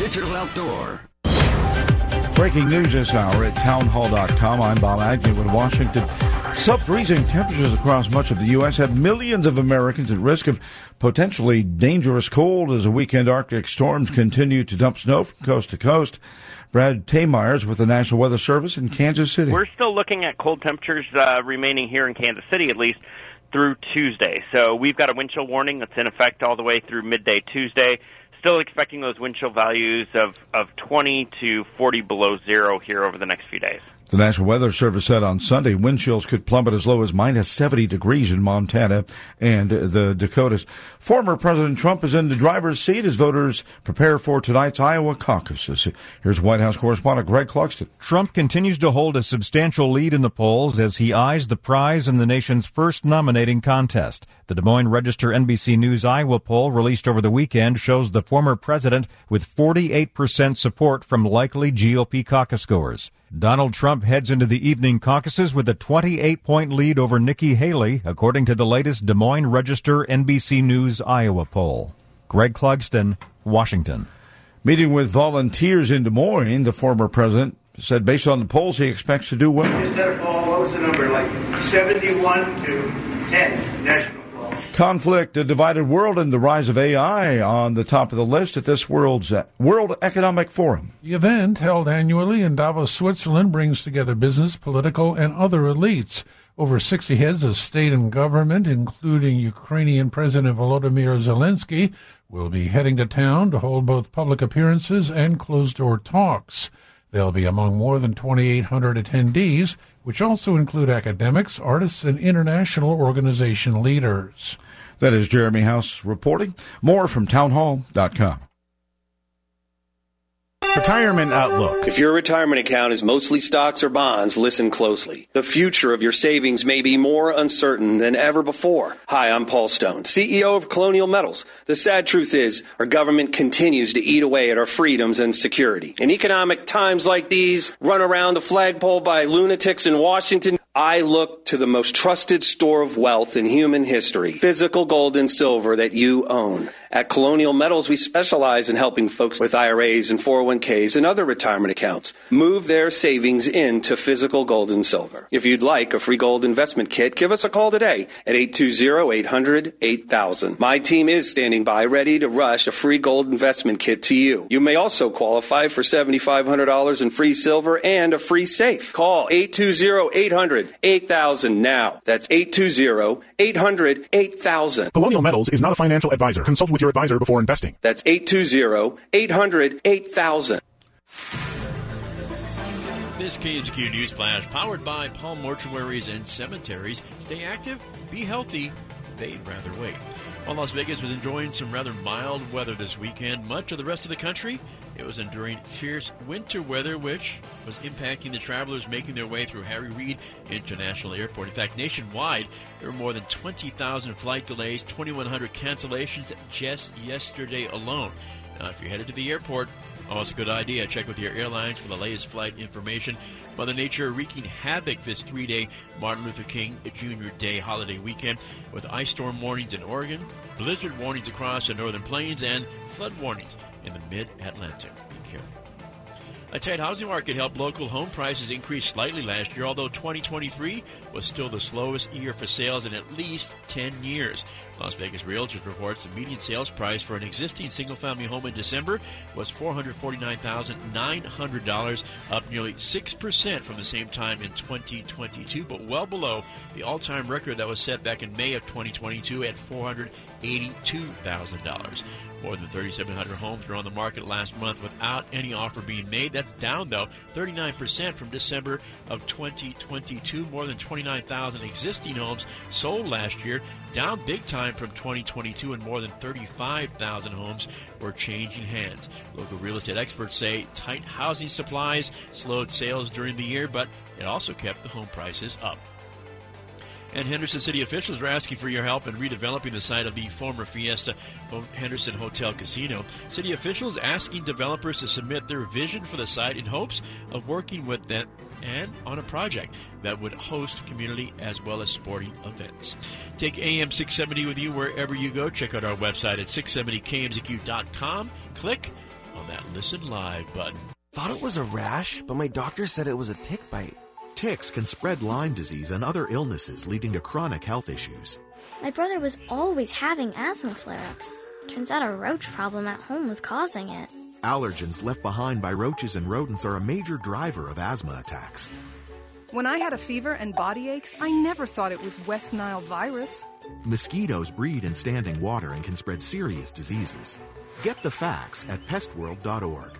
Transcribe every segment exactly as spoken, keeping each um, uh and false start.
Digital Outdoor. Breaking news this hour at townhall dot com. I'm Bob Agnew in Washington. Sub-freezing temperatures across much of the U S have millions of Americans at risk of potentially dangerous cold as the weekend Arctic storms continue to dump snow from coast to coast. Brad Taymyers with the National Weather Service in Kansas City. We're still looking at cold temperatures uh, remaining here in Kansas City, at least through Tuesday. So we've got a wind chill warning that's in effect all the way through midday Tuesday. Still expecting those wind chill values of, of twenty to forty below zero here over the next few days. The National Weather Service said on Sunday wind chills could plummet as low as minus seventy degrees in Montana and the Dakotas. Former President Trump is in the driver's seat as voters prepare for tonight's Iowa caucuses. Here's White House correspondent Greg Clugston. Trump continues to hold a substantial lead in the polls as he eyes the prize in the nation's first nominating contest. The Des Moines Register N B C News Iowa poll released over the weekend shows the former president with forty-eight percent support from likely G O P caucus goers. Donald Trump heads into the evening caucuses with a twenty-eight point lead over Nikki Haley, according to the latest Des Moines Register N B C News Iowa poll. Greg Clugston, Washington. Meeting with volunteers in Des Moines, the former president said based on the polls he expects to do well. Just had a poll, what was the number, like seventy-one to ten national. Conflict, a divided world, and the rise of A I on the top of the list at this world's uh, World Economic Forum. The event, held annually in Davos, Switzerland, brings together business, political, and other elites. Over sixty heads of state and government, including Ukrainian President Volodymyr Zelensky, will be heading to town to hold both public appearances and closed-door talks. They'll be among more than twenty-eight hundred attendees, which also include academics, artists, and international organization leaders. That is Jeremy House reporting. More from townhall dot com. Retirement Outlook. If your retirement account is mostly stocks or bonds, listen closely. The future of your savings may be more uncertain than ever before. Hi, I'm Paul Stone, C E O of Colonial Metals. The sad truth is, our government continues to eat away at our freedoms and security. In economic times like these, run around the flagpole by lunatics in Washington, I look to the most trusted store of wealth in human history, physical gold and silver that you own. At Colonial Metals, we specialize in helping folks with I R As and four oh one k's and other retirement accounts move their savings into physical gold and silver. If you'd like a free gold investment kit, give us a call today at eight two zero, eight hundred, eight thousand. My team is standing by ready to rush a free gold investment kit to you. You may also qualify for seven thousand five hundred dollars in free silver and a free safe. Call eight two zero, eight hundred, eight thousand now. That's eight two zero, eight hundred, eight thousand. Colonial Metals is not a financial advisor. Consult with your advisor before investing. That's eight two zero, eight hundred, eight thousand. This K H Q News Flash, powered by Palm Mortuaries and Cemeteries. Stay active, be healthy, they'd rather wait. While Las Vegas was enjoying some rather mild weather this weekend, much of the rest of the country, it was enduring fierce winter weather, which was impacting the travelers making their way through Harry Reid International Airport. In fact, nationwide, there were more than twenty thousand flight delays, twenty-one hundred cancellations just yesterday alone. Now, if you're headed to the airport, oh, it's a good idea. Check with your airlines for the latest flight information. Mother Nature wreaking havoc this three-day Martin Luther King Junior Day holiday weekend with ice storm warnings in Oregon, blizzard warnings across the northern plains, and flood warnings in the mid-Atlantic. Be careful. A tight housing market helped local home prices increase slightly last year, although twenty twenty-three was still the slowest year for sales in at least ten years. Las Vegas Realtors reports the median sales price for an existing single-family home in December was four hundred forty-nine thousand nine hundred dollars, up nearly six percent from the same time in twenty twenty-two, but well below the all-time record that was set back in May of twenty twenty-two at four hundred eighty-two thousand dollars. More than thirty-seven hundred homes were on the market last month without any offer being made. That's down, though, thirty-nine percent from December of twenty twenty-two. More than twenty-nine thousand existing homes sold last year, down big time from twenty twenty-two, and more than thirty-five thousand homes were changing hands. Local real estate experts say tight housing supplies slowed sales during the year, but it also kept the home prices up. And Henderson City officials are asking for your help in redeveloping the site of the former Fiesta Henderson Hotel Casino. City officials asking developers to submit their vision for the site in hopes of working with them and on a project that would host community as well as sporting events. Take A M six seventy with you wherever you go. Check out our website at six seventy K M Z Q dot com. Click on that Listen Live button. Thought it was a rash, but my doctor said it was a tick bite. Ticks can spread Lyme disease and other illnesses, leading to chronic health issues. My brother was always having asthma flare-ups. Turns out a roach problem at home was causing it. Allergens left behind by roaches and rodents are a major driver of asthma attacks. When I had a fever and body aches, I never thought it was West Nile virus. Mosquitoes breed in standing water and can spread serious diseases. Get the facts at pest world dot org.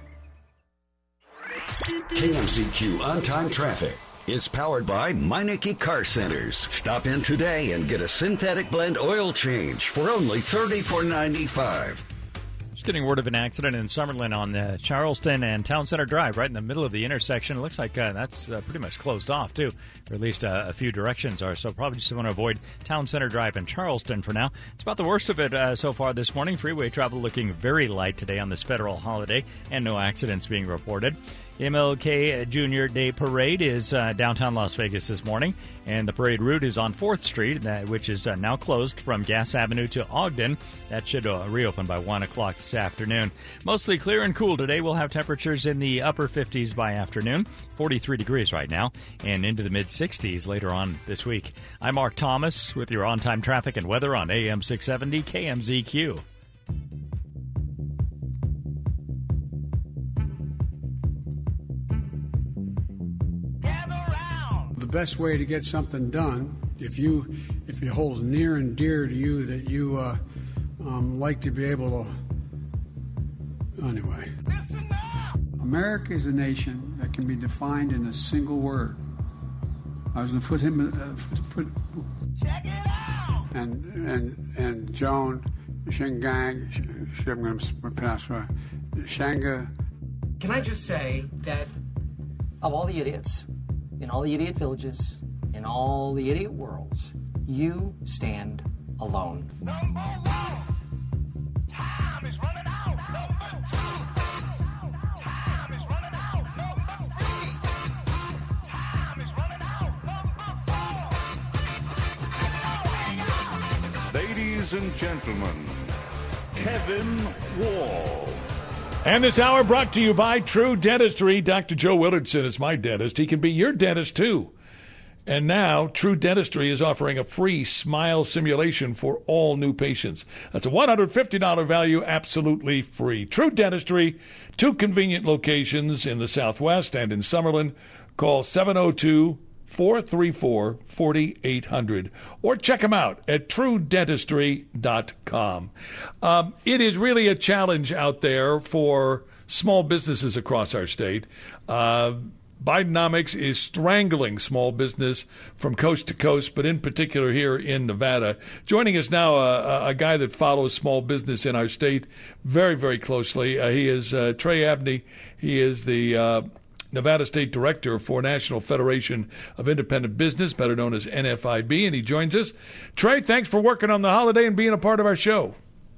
K M Z Q On-Time Traffic is powered by Meineke Car Centers. Stop in today and get a synthetic blend oil change for only thirty-four ninety-five. Getting word of an accident in Summerlin on uh, Charleston and Town Center Drive, right in the middle of the intersection. It looks like uh, that's uh, pretty much closed off, too, or at least uh, a few directions are. So probably just want to avoid Town Center Drive and Charleston for now. It's about the worst of it uh, so far this morning. Freeway travel looking very light today on this federal holiday, and no accidents being reported. M L K Junior Day Parade is uh, downtown Las Vegas this morning, and the parade route is on fourth Street, that, which is uh, now closed from Gas Avenue to Ogden. That should uh, reopen by one o'clock this afternoon. Mostly clear and cool today. We'll have temperatures in the upper fifties by afternoon, forty-three degrees right now, and into the mid-sixties later on this week. I'm Mark Thomas with your on-time traffic and weather on A M six seventy K M Z Q. The best way to get something done, if you if it holds near and dear to you that you uh, um, like to be able to. Anyway, America is a nation that can be defined in a single word. I was going to put him. Uh, foot, foot, Check it out. And and and Joan Shengang. I'm going to pronounce right. Shanga. Can I just say that of all the idiots in all the idiot villages, in all the idiot worlds, you stand alone. Number one, time is running out. Number two, time is running out. Number three, time is running out. Number four. Ladies and gentlemen, Kevin Wall. And this hour brought to you by True Dentistry. Doctor Joe Willardson is my dentist. He can be your dentist, too. And now, True Dentistry is offering a free smile simulation for all new patients. That's a one hundred fifty dollars value, absolutely free. True Dentistry, two convenient locations in the Southwest and in Summerlin. Call seven oh two, four three four, four eight zero zero or check them out at true dentistry dot com. Um, it is really a challenge out there for small businesses across our state. Uh, Bidenomics is strangling small business from coast to coast, but in particular here in Nevada. Joining us now, uh, a guy that follows small business in our state very, very closely. Uh, he is uh, Trey Abney. He is the uh, Nevada State Director for National Federation of Independent Business, better known as N F I B, and he joins us. Trey, thanks for working on the holiday and being a part of our show.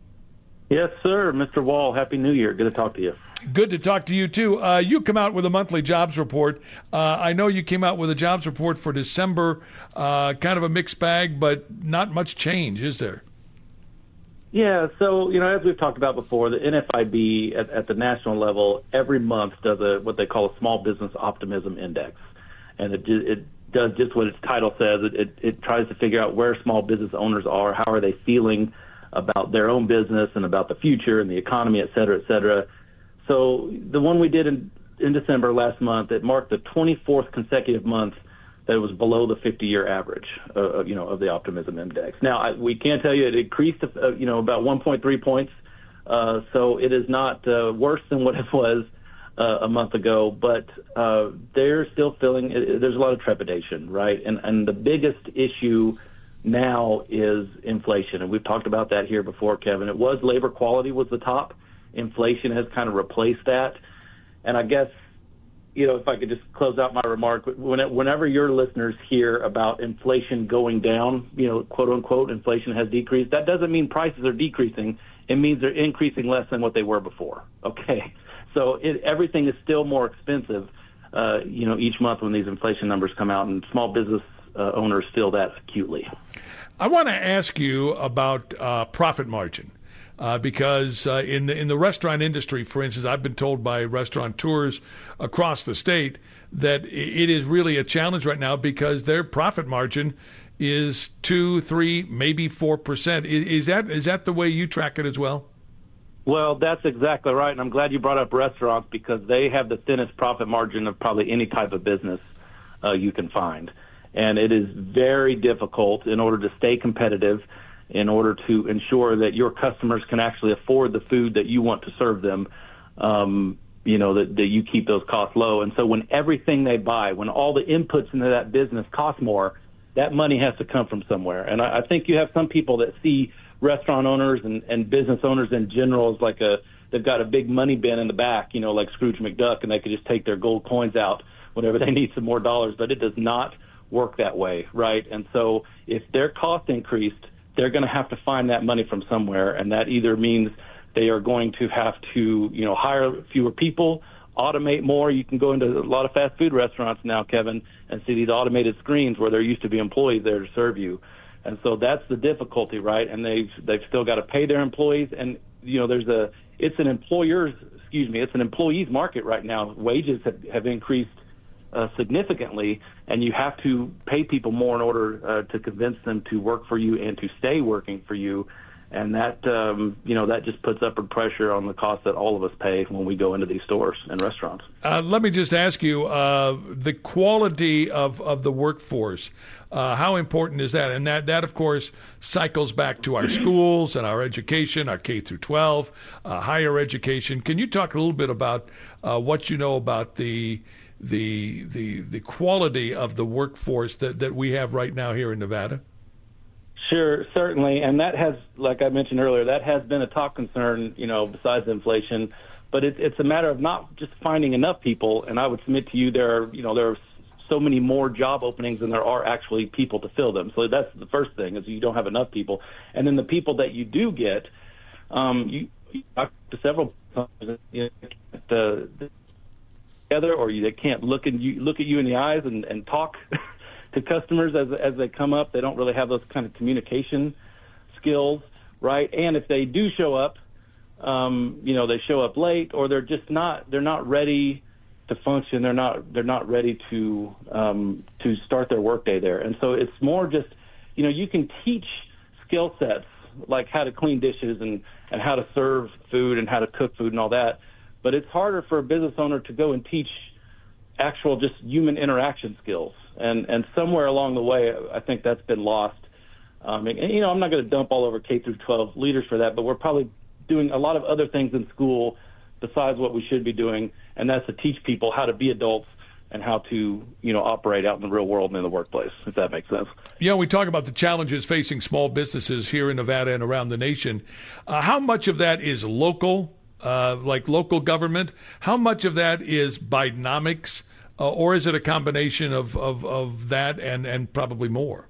Yes, sir. Mister Wall, Happy New Year. Good to talk to you. Good to talk to you, too. Uh, you come out with a monthly jobs report. Uh, I know you came out with a jobs report for December, uh, kind of a mixed bag, but not much change, is there? Yeah, so, you know, as we've talked about before, the N F I B at, at the national level every month does a what they call a Small Business Optimism Index. And it, it does just what its title says. It, it, it tries to figure out where small business owners are, how are they feeling about their own business and about the future and the economy, et cetera, et cetera. So the one we did in, in December last month, it marked the twenty-fourth consecutive month that it was below the fifty-year average, uh, you know, of the Optimism Index. Now, I, we can tell you it increased, uh, you know, about one point three points. Uh, so it is not uh, worse than what it was uh, a month ago, but uh, they're still feeling, uh, there's a lot of trepidation, right? And, and the biggest issue now is inflation. And we've talked about that here before, Kevin. It was labor quality was the top. Inflation has kind of replaced that. And I guess, you know, if I could just close out my remark, whenever your listeners hear about inflation going down, you know, quote unquote, inflation has decreased, that doesn't mean prices are decreasing. It means they're increasing less than what they were before. Okay. So it, everything is still more expensive, uh, you know, each month when these inflation numbers come out, and small business uh, owners feel that acutely. I want to ask you about uh, profit margin. uh, because uh, in the in the restaurant industry, for instance, I've been told by restaurateurs across the state that it is really a challenge right now because their profit margin is two, three, maybe four percent. Is, is that is that the way you track it as well? Well, that's exactly right, and I'm glad you brought up restaurants because they have the thinnest profit margin of probably any type of business uh, you can find. And it is very difficult in order to stay competitive, in order to ensure that your customers can actually afford the food that you want to serve them, um, you know, that, that you keep those costs low. And so when everything they buy, when all the inputs into that business cost more, that money has to come from somewhere. And I, I think you have some people that see restaurant owners and, and business owners in general as like a, they've got a big money bin in the back, you know, like Scrooge McDuck, and they could just take their gold coins out whenever they need some more dollars. But it does not work that way, right? And so if their cost increased, they're going to have to find that money from somewhere, and that either means they are going to have to, you know, hire fewer people, automate more. You can go into a lot of fast food restaurants now, Kevin, and see these automated screens where there used to be employees there to serve you. And so that's the difficulty, right? And they've they've still got to pay their employees, and you know there's a it's an employer's excuse me it's an employee's market right now. Wages have, have increased uh, significantly, and you have to pay people more in order uh, to convince them to work for you and to stay working for you. And that, um, you know, that just puts upward pressure on the cost that all of us pay when we go into these stores and restaurants. Uh, let me just ask you, uh, the quality of, of the workforce, uh, how important is that? And that, that, of course, cycles back to our schools and our education, our K through twelve, uh, higher education. Can you talk a little bit about uh, what you know about the the the the quality of the workforce that, that we have right now here in Nevada? Sure, certainly, and that has, like I mentioned earlier, that has been a top concern, you know, besides inflation. But it, it's a matter of not just finding enough people, and I would submit to you there are, you know, there are so many more job openings than there are actually people to fill them. So that's the first thing, is you don't have enough people. And then the people that you do get, um, you, you talk to several you know, the, the together, or you, they can't look in you look at you in the eyes and, and talk to customers as as they come up. They don't really have those kind of communication skills, right? And if they do show up, um, you know, they show up late, or they're just not they're not ready to function. They're not they're not ready to um, to start their workday there. And so it's more just, you know, you can teach skill sets like how to clean dishes and and how to serve food and how to cook food and all that. But it's harder for a business owner to go and teach actual just human interaction skills. And and somewhere along the way, I think that's been lost. Um, and, you know, I'm not going to dump all over K through twelve leaders for that, but we're probably doing a lot of other things in school besides what we should be doing, and that's to teach people how to be adults and how to, you know, operate out in the real world and in the workplace, if that makes sense. Yeah, we talk about the challenges facing small businesses here in Nevada and around the nation. Uh, how much of that is local, uh, like local government? How much of that is Bidenomics? Uh, or is it a combination of, of, of that and, and probably more?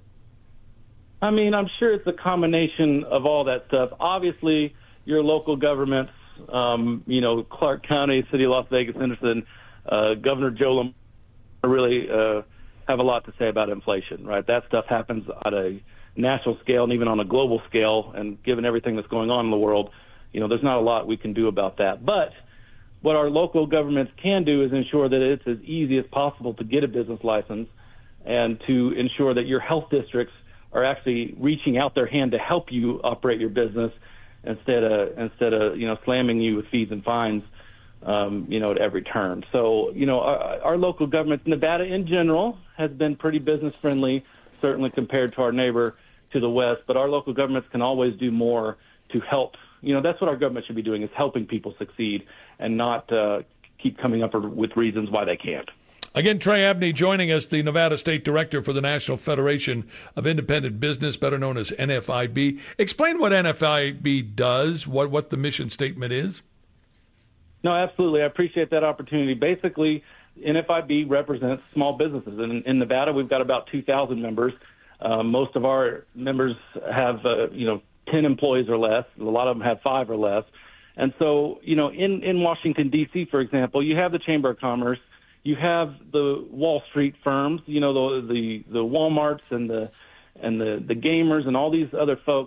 I mean, I'm sure it's a combination of all that stuff. Obviously, your local governments, um, you know, Clark County, City of Las Vegas, Henderson, uh, Governor Joe Lamar really uh, have a lot to say about inflation, right? That stuff happens at a national scale and even on a global scale. And given everything that's going on in the world, you know, there's not a lot we can do about that. But what our local governments can do is ensure that it's as easy as possible to get a business license, and to ensure that your health districts are actually reaching out their hand to help you operate your business instead of instead of you know slamming you with fees and fines, um, you know, at every turn. So you know our, our local government, Nevada in general, has been pretty business friendly, certainly compared to our neighbor to the west. But our local governments can always do more to help. You know, that's what our government should be doing, is helping people succeed and not uh, keep coming up with reasons why they can't. Again, Trey Abney joining us, the Nevada State Director for the National Federation of Independent Business, better known as N F I B. Explain what N F I B does, what, what the mission statement is. No, absolutely. I appreciate that opportunity. Basically, N F I B represents small businesses. And in Nevada, we've got about two thousand members. Uh, most of our members have, uh, you know, ten employees or less. A lot of them have five or less. And so, you know, in, in Washington, D C, for example, you have the Chamber of Commerce, you have the Wall Street firms, you know, the the, the Walmarts and the and the, the gamers and all these other folks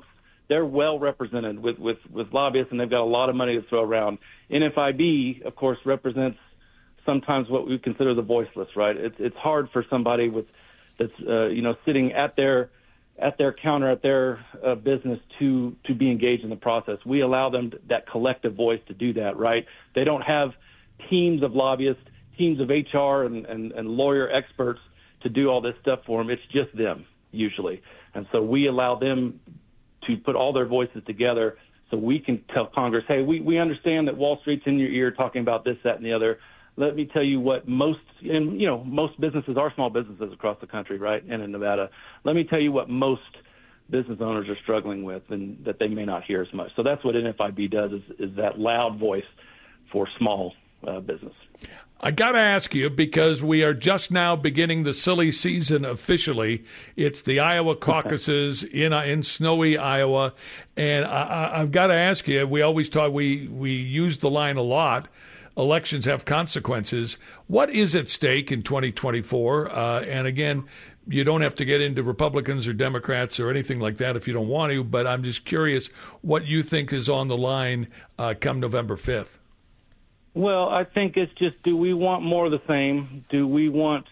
they're well represented with, with, with lobbyists, and they've got a lot of money to throw around. N F I B, of course, represents sometimes what we consider the voiceless, right? It's it's hard for somebody with that's uh, you know sitting at their at their counter at their uh, business to to be engaged in the process. We allow them to, that collective voice to do that, right? They don't have teams of lobbyists, teams of H R and, and, and lawyer experts to do all this stuff for them. It's just them usually, and so we allow them to put all their voices together so we can tell Congress, hey, we, we understand that Wall Street's in your ear talking about this, that, and the other. Let me tell you what most, and you know, most businesses are small businesses across the country, right, and in Nevada. Let me tell you what most business owners are struggling with and that they may not hear as much. So that's what N F I B does, is, is that loud voice for small uh, business. I got to ask you, because we are just now beginning the silly season officially. It's the Iowa caucuses in in snowy Iowa, and I, I've got to ask you. We always talk. We we use the line a lot. Elections have consequences. What is at stake in twenty twenty-four? Uh, and again, you don't have to get into Republicans or Democrats or anything like that if you don't want to. But I'm just curious what you think is on the line uh, come November fifth. Well, I think it's just, do we want more of the same? Do we want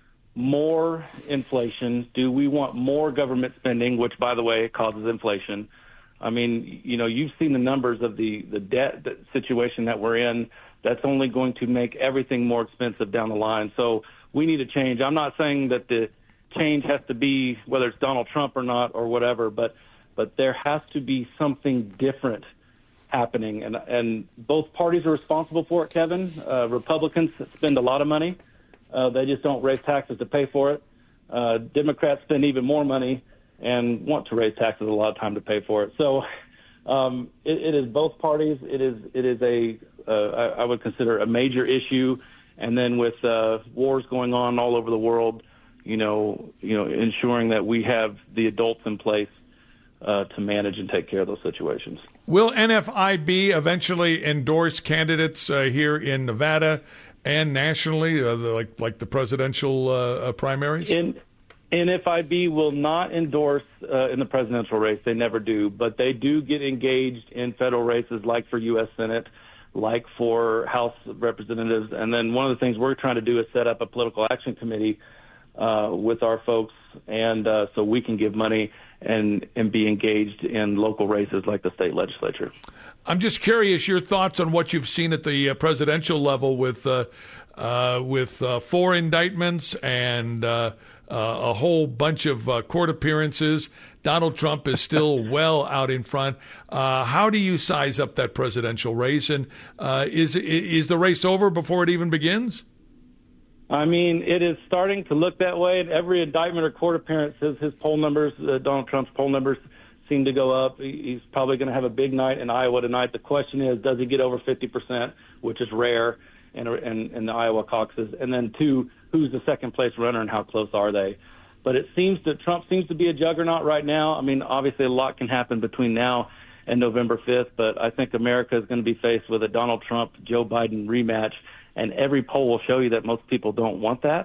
more inflation? Do we want more government spending, which, by the way, causes inflation? I mean, you know, you've seen the numbers of the, the debt situation that we're in. That's only going to make everything more expensive down the line. So we need a change. I'm not saying that the change has to be whether it's Donald Trump or not or whatever, but but there has to be something different happening, and and both parties are responsible for it, Kevin. Uh, Republicans spend a lot of money. Uh, they just don't raise taxes to pay for it. Uh, Democrats spend even more money and want to raise taxes a lot of time to pay for it. So um, it, it is both parties. It is it is a uh, I, I would consider a major issue. And then with uh, wars going on all over the world, you know, you know, ensuring that we have the adults in place uh, to manage and take care of those situations. Will N F I B eventually endorse candidates uh, here in Nevada and nationally, uh, the, like like the presidential uh, primaries? In, N F I B will not endorse uh, in the presidential race. They never do. But they do get engaged in federal races like for U S Senate, like for House Representatives. And then one of the things we're trying to do is set up a political action committee uh, with our folks, and uh, so we can give money and and be engaged in local races like the state legislature. I'm just curious your thoughts on what you've seen at the uh, presidential level with uh, uh, with uh, four indictments and uh, uh, a whole bunch of uh, court appearances. Donald Trump is still well out in front. Uh, how do you size up that presidential race? And uh, is is the race over before it even begins? I mean, it is starting to look that way. Every indictment or court appearance, his, his poll numbers, uh, Donald Trump's poll numbers seem to go up. He's probably going to have a big night in Iowa tonight. The question is, does he get over fifty percent, which is rare in, in, in the Iowa caucuses? And then, two, who's the second-place runner and how close are they? But it seems that Trump seems to be a juggernaut right now. I mean, obviously a lot can happen between now and November fifth, but I think America is going to be faced with a Donald Trump-Joe Biden rematch. And every poll will show you that most people don't want that.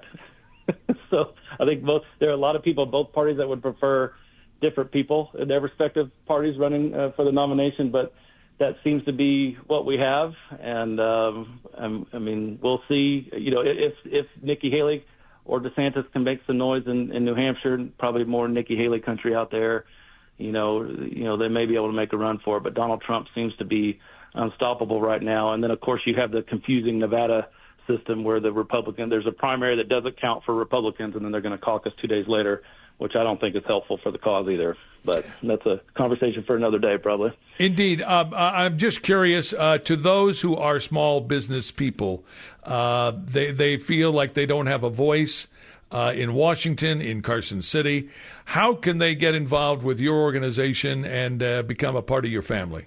So I think both, there are a lot of people, both parties, that would prefer different people in their respective parties running uh, for the nomination. But that seems to be what we have. And, um, I mean, we'll see. You know, if if Nikki Haley or DeSantis can make some noise in, in New Hampshire, probably more Nikki Haley country out there, you know, you know, they may be able to make a run for it. But Donald Trump seems to be unstoppable right now. And then, of course, you have the confusing Nevada system where the Republican, there's a primary that doesn't count for Republicans, and then they're going to caucus two days later, which I don't think is helpful for the cause either. But that's a conversation for another day, probably. Indeed. Uh, I'm just curious, uh, to those who are small business people, uh, they, they feel like they don't have a voice uh, in Washington, in Carson City. How can they get involved with your organization and uh, become a part of your family?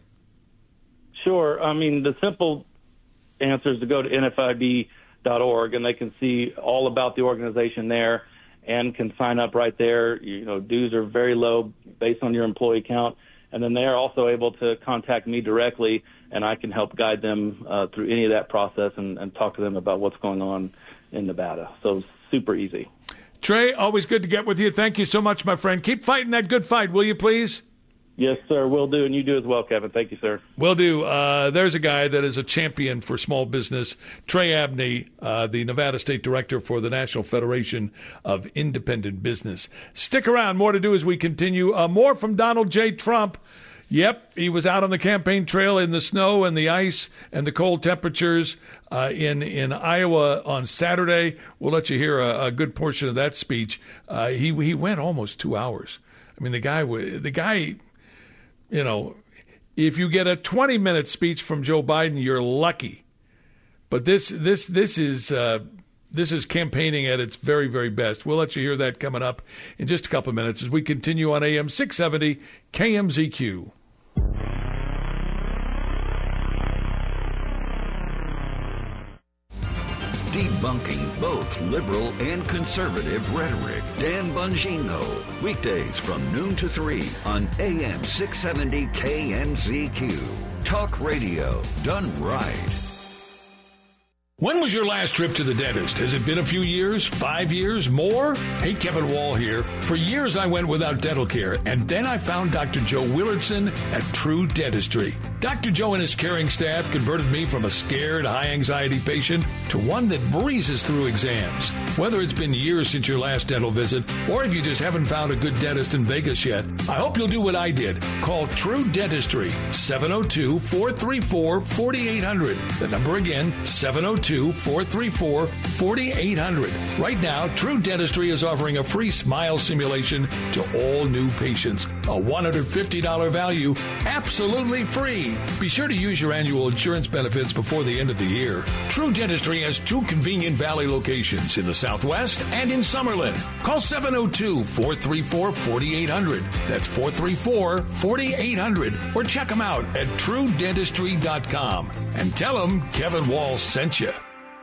Sure. I mean, the simple answer is to go to N F I B dot org, and they can see all about the organization there and can sign up right there. You know, dues are very low based on your employee count. And then they are also able to contact me directly, and I can help guide them uh, through any of that process and, and talk to them about what's going on in Nevada. So super easy. Trey, always good to get with you. Thank you so much, my friend. Keep fighting that good fight, will you please? Yes, sir, will do, and you do as well, Kevin. Thank you, sir. Will do. Uh, there's a guy that is a champion for small business, Trey Abney, uh, the Nevada State Director for the National Federation of Independent Business. Stick around. More to do as we continue. Uh, more from Donald J. Trump. Yep, he was out on the campaign trail in the snow and the ice and the cold temperatures uh, in in Iowa on Saturday. We'll let you hear a, a good portion of that speech. Uh, he he went almost two hours. I mean, the guy the guy. You know, if you get a twenty-minute speech from Joe Biden, you're lucky. But this this this is uh, this is campaigning at its very, very best. We'll let you hear that coming up in just a couple of minutes as we continue on A M six seventy K M Z Q. Debunking both liberal and conservative rhetoric. Dan Bongino. Weekdays from noon to three on A M six seventy K M Z Q. Talk radio done right. When was your last trip to the dentist? Has it been a few years? Five years? More? Hey, Kevin Wall here. For years I went without dental care, and then I found Doctor Joe Willardson at True Dentistry. Doctor Joe and his caring staff converted me from a scared, high-anxiety patient to one that breezes through exams. Whether it's been years since your last dental visit, or if you just haven't found a good dentist in Vegas yet, I hope you'll do what I did. Call True Dentistry, seven oh two, four three four, four eight zero zero. The number again, seven oh two, four three four, four eight zero zero. Right now, True Dentistry is offering a free smile simulation to all new patients. A one hundred fifty dollars value, absolutely free. Be sure to use your annual insurance benefits before the end of the year. True Dentistry has two convenient Valley locations in the Southwest and in Summerlin. Call seven oh two, four three four, four eight zero zero. That's four three four, four eight zero zero. Or check them out at true dentistry dot com and tell them Kevin Wall sent you.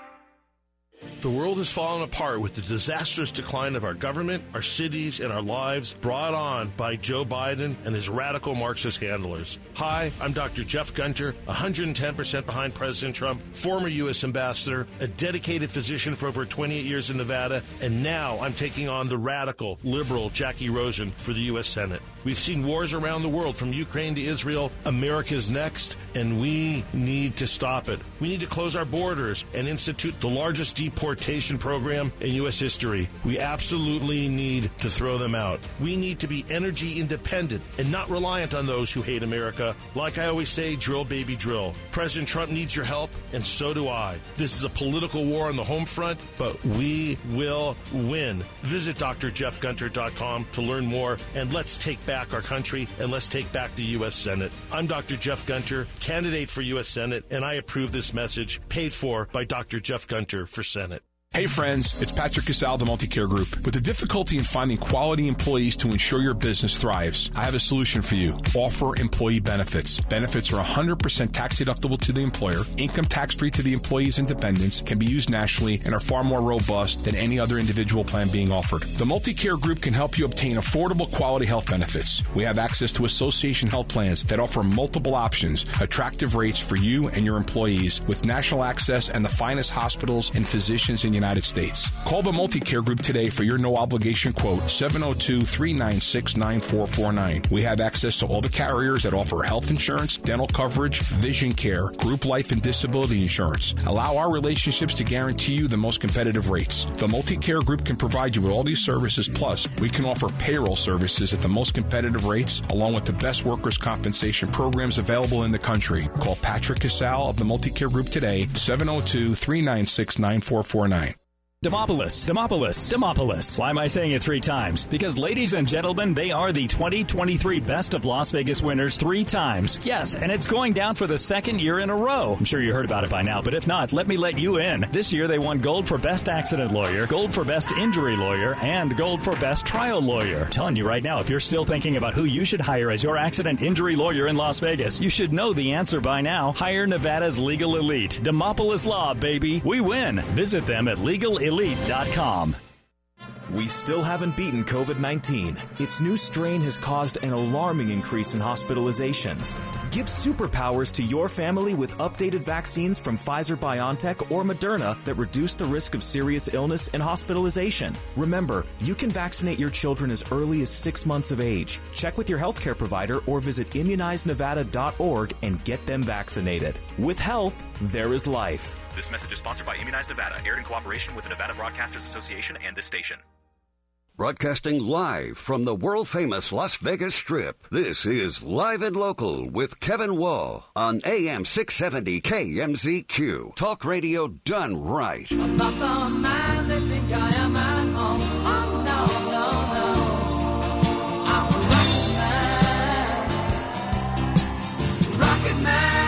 The world has fallen apart with the disastrous decline of our government, our cities, and our lives brought on by Joe Biden and his radical Marxist handlers. Hi, I'm Doctor Jeff Gunter, one hundred ten percent behind President Trump, former U S ambassador, a dedicated physician for over twenty-eight years in Nevada, and now I'm taking on the radical, liberal Jackie Rosen for the U S Senate. We've seen wars around the world, from Ukraine to Israel. America's next, and we need to stop it. We need to close our borders and institute the largest deportation program in U S history. We absolutely need to throw them out. We need to be energy independent and not reliant on those who hate America. Like I always say, drill, baby, drill. President Trump needs your help, and so do I. This is a political war on the home front, but we will win. Visit D R Jeff Gunter dot com to learn more, and let's take back our country, and let's take back the U S Senate. I'm Doctor Jeff Gunter, candidate for U S Senate, and I approve this message, paid for by Doctor Jeff Gunter for Senate. Hey friends, it's Patrick Casal, the Multicare Group. With the difficulty in finding quality employees to ensure your business thrives, I have a solution for you. Offer employee benefits. Benefits are one hundred percent tax deductible to the employer, income tax free to the employee's and dependents, can be used nationally, and are far more robust than any other individual plan being offered. The Multicare Group can help you obtain affordable quality health benefits. We have access to association health plans that offer multiple options, attractive rates for you and your employees, with national access and the finest hospitals and physicians in the United States. Call the Multicare Group today for your no-obligation quote, seven oh two, three nine six, nine four four nine. We have access to all the carriers that offer health insurance, dental coverage, vision care, group life and disability insurance. Allow our relationships to guarantee you the most competitive rates. The Multicare Group can provide you with all these services, plus we can offer payroll services at the most competitive rates, along with the best workers' compensation programs available in the country. Call Patrick Casal of the Multicare Group today, seven oh two, three nine six, nine four four nine. Demopolis, Demopolis, Demopolis. Why am I saying it three times? Because, ladies and gentlemen, they are the twenty twenty-three Best of Las Vegas winners three times. Yes, and it's going down for the second year in a row. I'm sure you heard about it by now, but if not, let me let you in. This year they won gold for Best Accident Lawyer, gold for Best Injury Lawyer, and gold for Best Trial Lawyer. I'm telling you right now, if you're still thinking about who you should hire as your accident injury lawyer in Las Vegas, you should know the answer by now. Hire Nevada's Legal Elite. Demopolis Law, baby. We win. Visit them at legal elite dot com. We still haven't beaten COVID nineteen. Its new strain has caused an alarming increase in hospitalizations. Give superpowers to your family with updated vaccines from Pfizer-BioNTech or Moderna that reduce the risk of serious illness and hospitalization. Remember, you can vaccinate your children as early as six months of age. Check with your healthcare provider or visit immunize nevada dot org and get them vaccinated. With health, there is life. This message is sponsored by Immunize Nevada, aired in cooperation with the Nevada Broadcasters Association and this station. Broadcasting live from the world-famous Las Vegas Strip, this is Live and Local with Kevin Wall on A M six seventy K M Z Q. Talk radio done right. About the man they think I am at home. Oh, no, no, no. I'm a rocket man. Rocket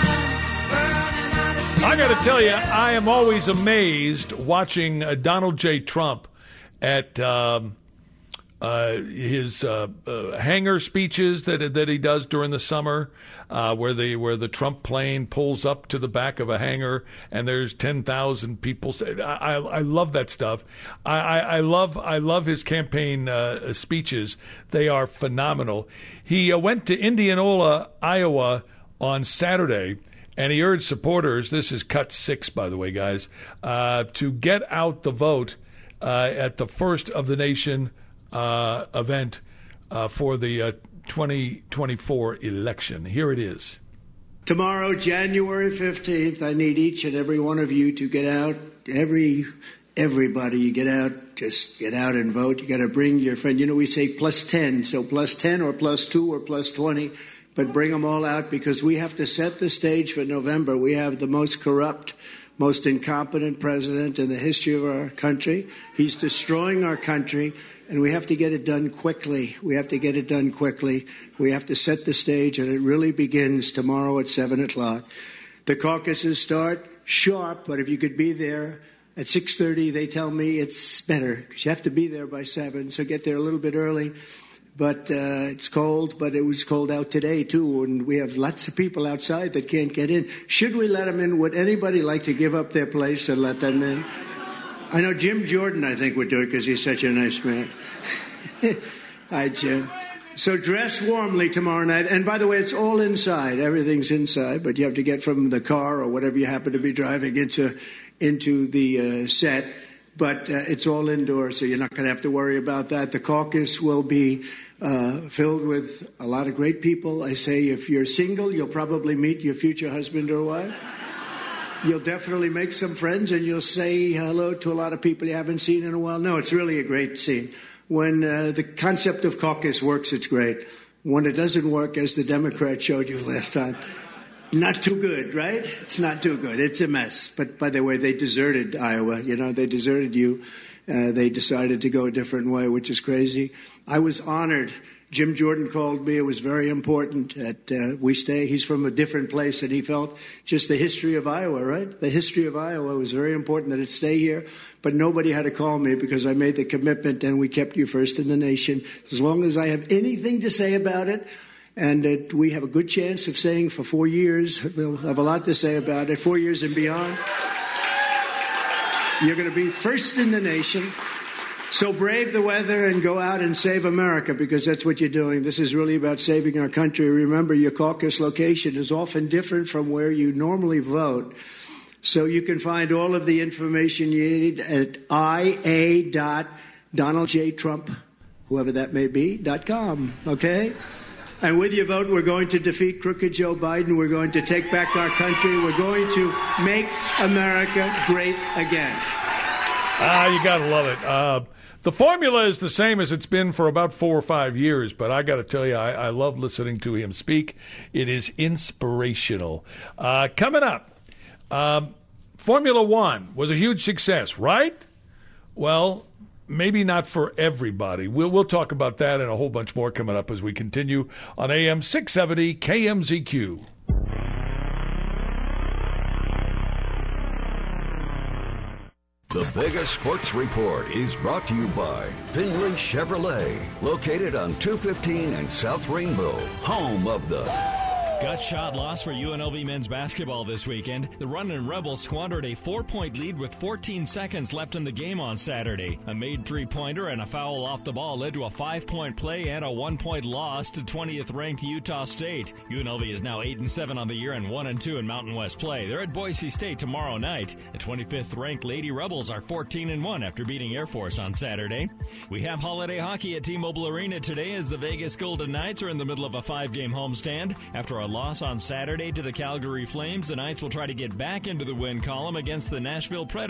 man. I got to tell you, I am always amazed watching uh, Donald J. Trump at um, uh, his uh, uh, hangar speeches that that he does during the summer, uh, where the where the Trump plane pulls up to the back of a hangar and there's ten thousand people. I, I I love that stuff. I, I, I love I love his campaign uh, speeches. They are phenomenal. He uh, went to Indianola, Iowa, on Saturday. And he urged supporters, this is cut six, by the way, guys, uh, to get out the vote uh, at the first of the nation uh, event uh, for the uh, twenty twenty-four election. Here it is. Tomorrow, January fifteenth, I need each and every one of you to get out. Every everybody, you get out, just get out and vote. You got to bring your friend. You know, we say plus ten, so plus ten or plus two or plus twenty. But bring them all out because we have to set the stage for November. We have the most corrupt, most incompetent president in the history of our country. He's destroying our country, and we have to get it done quickly. We have to get it done quickly. We have to set the stage, and it really begins tomorrow at seven o'clock. The caucuses start sharp, but if you could be there at six thirty, they tell me it's better because you have to be there by seven, so get there a little bit early. But uh, it's cold, but it was cold out today, too, and we have lots of people outside that can't get in. Should we let them in? Would anybody like to give up their place and let them in? I know Jim Jordan, I think, would do it because he's such a nice man. Hi, Jim. So dress warmly tomorrow night. And by the way, it's all inside. Everything's inside, but you have to get from the car or whatever you happen to be driving into, into the uh, set. But uh, it's all indoors, so you're not going to have to worry about that. The caucus will be uh, filled with a lot of great people. I say if you're single, you'll probably meet your future husband or wife. You'll definitely make some friends, and you'll say hello to a lot of people you haven't seen in a while. No, it's really a great scene. When uh, the concept of caucus works, it's great. When it doesn't work, as the Democrats showed you last time, not too good, right? It's not too good. It's a mess. But by the way, they deserted Iowa. You know, they deserted you. Uh, they decided to go a different way, which is crazy. I was honored. Jim Jordan called me. It was very important that uh, we stay. He's from a different place, and he felt just the history of Iowa, right? The history of Iowa was very important that it stay here. But nobody had to call me because I made the commitment, and we kept you first in the nation. As long as I have anything to say about it, and that we have a good chance of staying for four years. We'll have a lot to say about it, four years and beyond. You're going to be first in the nation. So brave the weather and go out and save America, because that's what you're doing. This is really about saving our country. Remember, your caucus location is often different from where you normally vote. So you can find all of the information you need at I A dot Donald J. Trump, whoever that may be, dot com, okay? And with your vote, we're going to defeat crooked Joe Biden. We're going to take back our country. We're going to make America great again. Ah, you got to love it. Uh, the formula is the same as it's been for about four or five years, but I got to tell you, I, I love listening to him speak. It is inspirational. Uh, coming up, um, Formula One was a huge success, right? Well, maybe not for everybody. We'll we'll talk about that and a whole bunch more coming up as we continue on A M six seventy K M Z Q. The Vegas Sports Report is brought to you by Finley Chevrolet, located on two fifteen and South Rainbow, home of the Gut shot loss for U N L V men's basketball this weekend. The Runnin' Rebels squandered a four-point lead with fourteen seconds left in the game on Saturday. A made three-pointer and a foul off the ball led to a five-point play and a one-point loss to twentieth-ranked Utah State. U N L V is now eight and seven on the year and one and two in Mountain West play. They're at Boise State tomorrow night. The twenty-fifth-ranked Lady Rebels are fourteen and one after beating Air Force on Saturday. We have holiday hockey at T-Mobile Arena today as the Vegas Golden Knights are in the middle of a five-game homestand. After a loss on Saturday to the Calgary Flames, the Knights will try to get back into the win column against the Nashville Predators.